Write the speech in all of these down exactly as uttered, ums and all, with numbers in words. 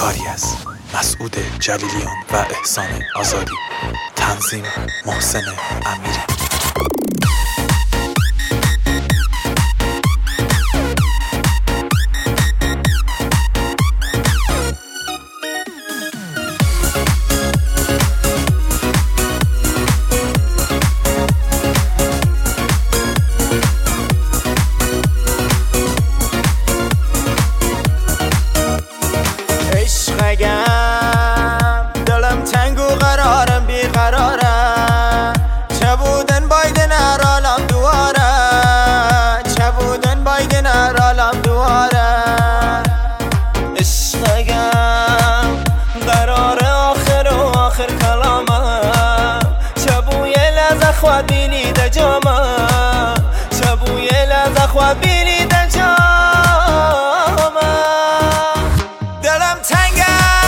کاری از مسعود جلیلیان و احسان آزادی. تنظیم محسن امیری. دلم تنگ و قرارم بیقرارم، چه بودن بایدن ارالم دواره، چه بودن بایدن ارالم دواره. عشقم قرار آخر و آخر کلامم، چه بوی لحظه خواه بینی ده جامم، چه بوی لحظه خواه بینی ده جامم. دلم تنگه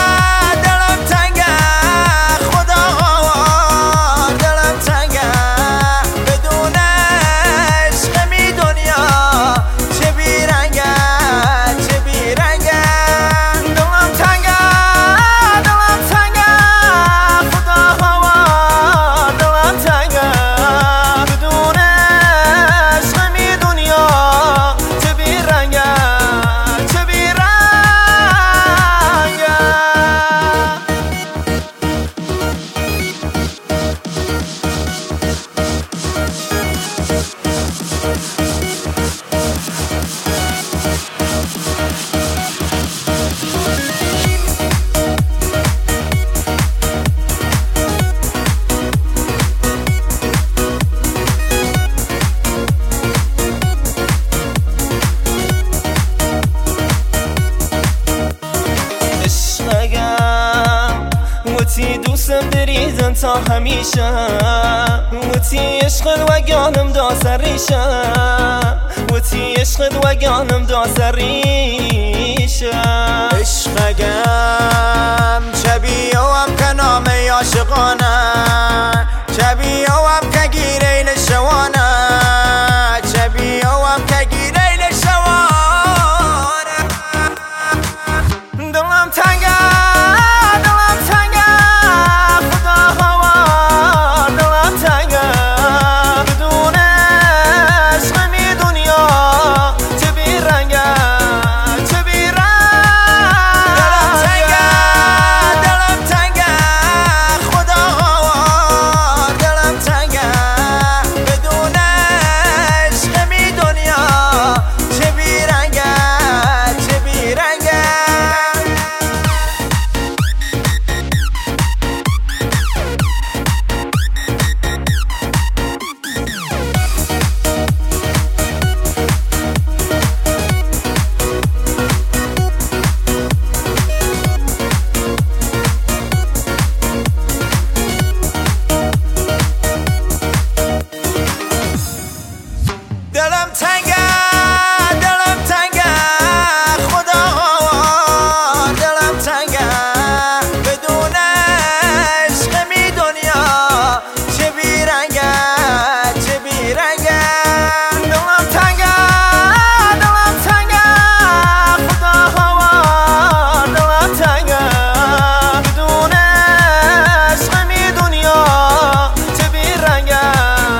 وتی دوستم دریزن تا همیشه، وتی عشقت و گانم دا سریشه، وتی عشقت و گانم دا سریشه. عشقم چه بیوام که نامه عاشقانه، چه بیوام که گیره نشوانه، چه بیوام که گیره نشوانه. دلم تنگه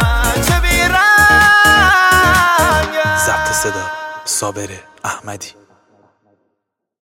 صدا صابر احمدی.